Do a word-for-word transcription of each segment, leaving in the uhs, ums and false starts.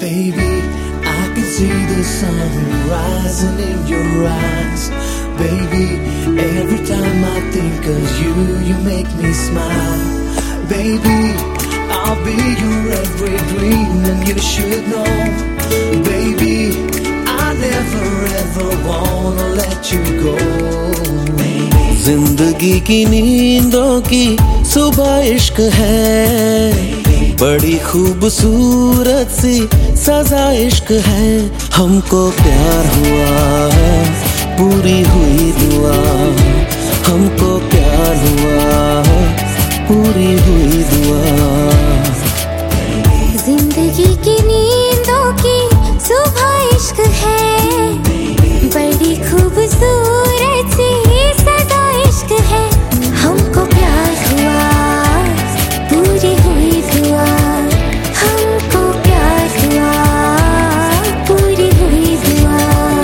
Baby, I can see the sun rising in your eyes. Baby, every time I think of you, you make me smile. Baby, I'll be your every dream and you should know. Baby, I never ever wanna let you go. जिंदगी की नींदों की सुबह इश्क है, बड़ी खूबसूरत सी सजा इश्क है. हमको प्यार हुआ, पूरी हुई दुआ. हमको प्यार हुआ, पूरी हुई दुआ. जिंदगी की नींदों की सुबह इश्क है, बड़ी खूबसूरत सी सजा इश्क है. हमको प्यार हुआ, पूरी हुई दुआ. हमको प्यार हुआ, पूरी हुई दुआ.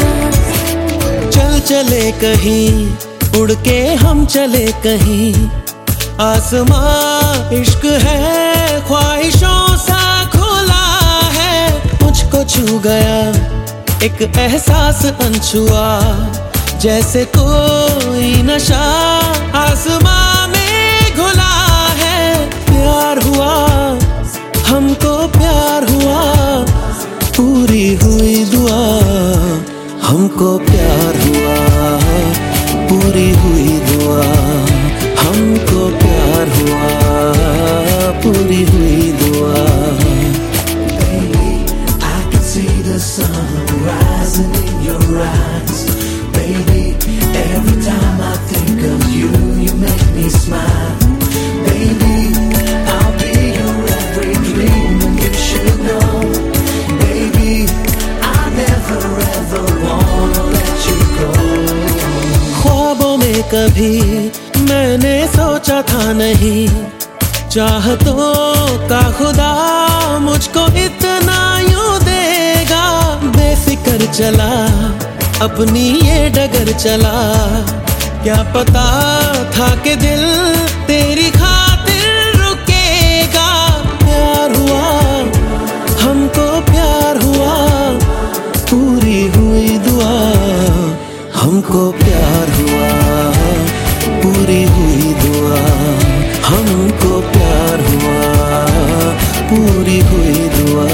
चल चले कहीं, उड़ के हम चले कहीं. आसमां इश्क है, ख्वाहिशों सा खुला है. मुझको छू गया एक एहसास अनछुआ, जैसे कोई नशा आसमां में घुला है. प्यार हुआ, हमको प्यार हुआ, पूरी हुई दुआ. हमको प्यार हुआ, पूरी हुई दुआ. हमको प्यार हुआ, पूरी हुई दुआ. Baby, I can see the sun rising in your eyes. Baby, every time I think of you, you make me smile. Baby, I'll be your every dream and you should know. Baby, I never ever wanna let you go. ख्वाबों में कभी मैंने सोचा था नहीं, चाहतों का खुदा मुझको इतना यूं देगा. बेफिक्र चला, अपनी ये डगर चला. क्या पता था कि दिल तेरी खातिर रुकेगा. प्यार हुआ, हमको प्यार हुआ, पूरी हुई दुआ. हमको प्यार हुआ, पूरी हुई दुआ. हमको प्यार हुआ, पूरी हुई दुआ.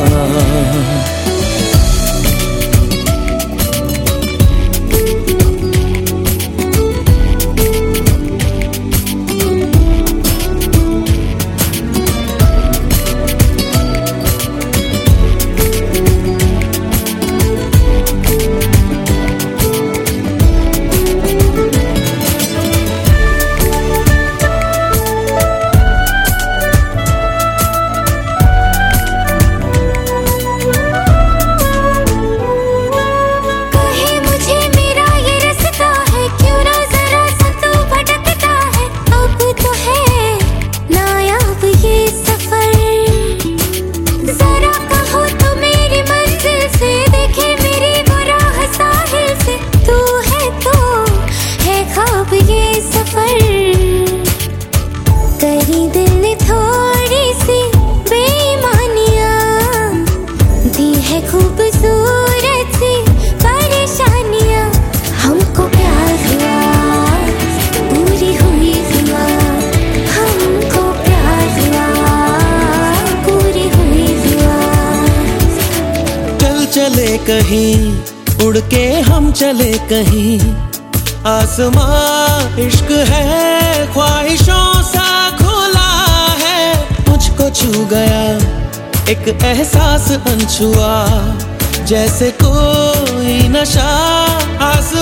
खूबसूरत सी परेशानियां. हमको प्यार हुआ, पूरी हुई दुआ. हमको प्यार हुआ, पूरी हुई दुआ. चल चले कहीं, उड़ के हम चले कहीं. आसमां इश्क है, ख्वाहिशों सा खुला है. मुझको छू गया एक एहसास अनछुआ, जैसे कोई नशा आस